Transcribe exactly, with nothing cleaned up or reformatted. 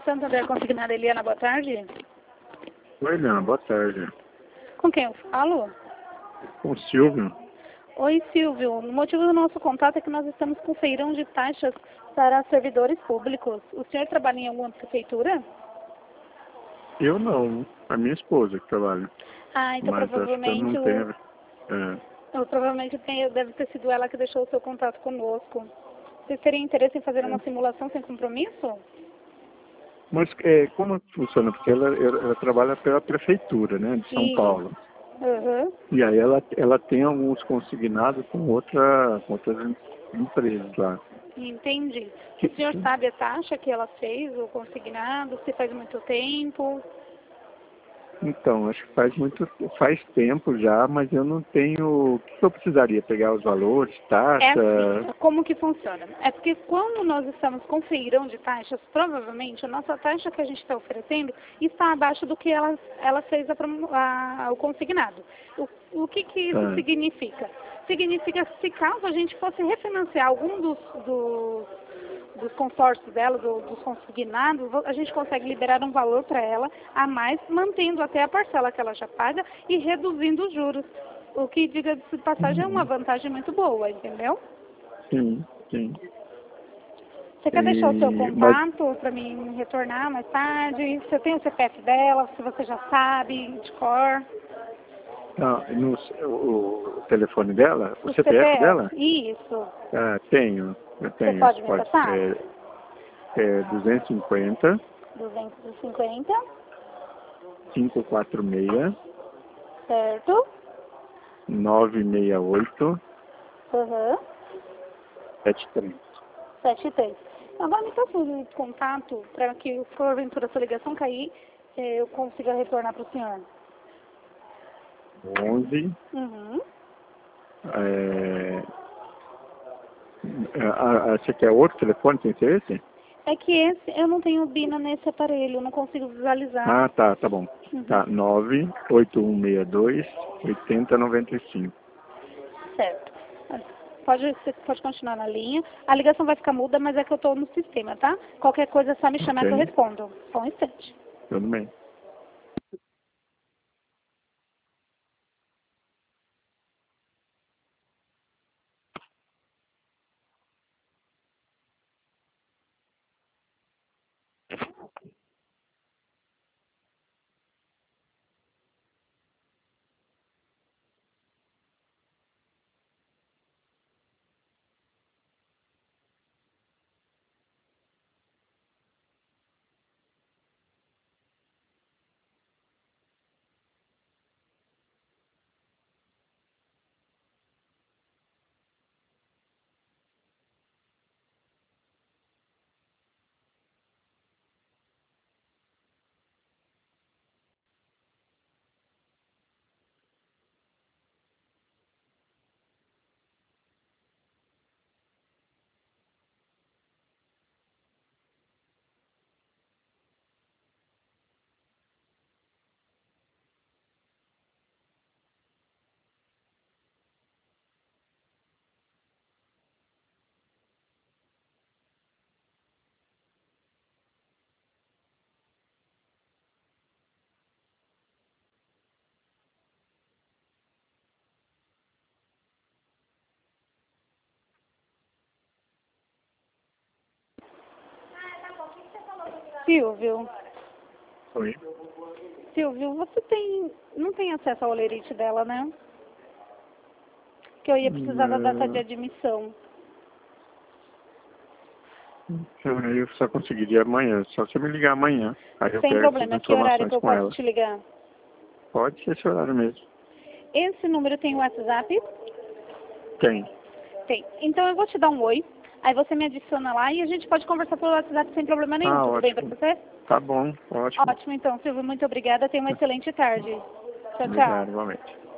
Santander Consignado, Eliana, boa tarde. Oi, Eliana, boa tarde. Com quem eu falo? Com o Silvio. Oi, Silvio. O motivo do nosso contato é que nós estamos com feirão de taxas para servidores públicos. O senhor trabalha em alguma prefeitura? Eu não, a minha esposa que trabalha. Ah, então Mas provavelmente... acho que eu não tenho... É. Eu, provavelmente tem, deve ter sido ela que deixou o seu contato conosco. Vocês teriam interesse em fazer uma simulação sem compromisso? Mas é, como funciona? Porque ela, ela, ela trabalha pela prefeitura, né, de São E... Paulo. Uhum. E aí ela, ela tem alguns consignados com, outra, com outras empresas lá. Entendi. O senhor sabe a taxa que ela fez, o consignado, se faz muito tempo? Então, acho que faz muito, faz tempo já, mas eu não tenho... O que eu precisaria? Pegar os valores, taxa... É assim, como que funciona? É porque quando nós estamos com feirão de taxas, provavelmente a nossa taxa que a gente está oferecendo está abaixo do que ela, ela fez a, a, o consignado. O, o que que isso Ah. significa? Significa que se caso a gente fosse refinanciar algum dos, dos, dos consórcios dela, do, dos consignados, a gente consegue liberar um valor para ela a mais, mantendo até a parcela que ela já paga e reduzindo os juros. O que, diga de passagem, é uma vantagem muito boa, entendeu? Sim, sim. Você quer E, deixar o seu mas, contato para mim retornar mais tarde? Você tem o C P F dela, se você já sabe, de cor? não, no, o, o telefone dela? O, O C P F dela? Isso. Ah, tenho. Eu Você tenho. pode me Pode passar? ser é, duzentos e cinquenta, duzentos e cinquenta, quinhentos e quarenta e seis, certo? novecentos e sessenta e oito, Uhum. setenta e três. setenta e três. Agora me passa um contato para que, porventura, essa ligação cair, eu consiga retornar para o senhor. onze. Uhum. É, a, a, você quer outro telefone sem ser esse? É que esse, eu não tenho Bina nesse aparelho, eu não consigo visualizar. Ah, tá, tá bom. Uhum. Tá, nove oito um seis dois, oito zero nove cinco. Certo. Pode, você pode continuar na linha. A ligação vai ficar muda, mas é que eu estou no sistema, tá? Qualquer coisa é só me chamar que eu Ok, respondo. Só um instante. tudo bem. Silvio, Oi. Silvio, você tem, não tem acesso ao olerite dela, né? Que eu ia precisar da data de Não, admissão. eu só conseguiria amanhã, só se me ligar amanhã. Aí eu Sem pego essas problema. Que horário informações que eu com posso ela. te ligar? Pode ser esse horário mesmo. Esse número tem WhatsApp? Tem. Tem. Então eu vou te dar um oi. Aí você me adiciona lá e a gente pode conversar pelo WhatsApp sem problema nenhum. Ah, Tudo bem pra ótimo. você? Tá bom, ótimo. Ótimo, então, Silvio. Muito obrigada. Tenha uma excelente tarde. Tchau, tchau. Obrigado, igualmente.